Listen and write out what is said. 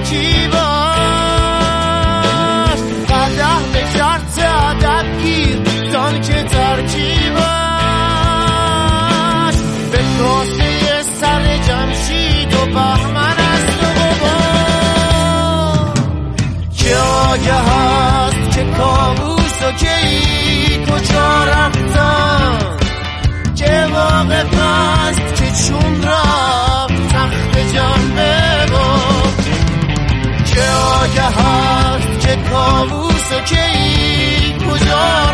ترکیباش قدح به شرط عدد گیر دان که ترکیباش به کاسه سر جمشید و بهمن است و غبار که آگه هست که کابوس و کی کجا رفتن که واقف است که چون رفت تخت جان ببار که آگه هست که کابوس و کی کجا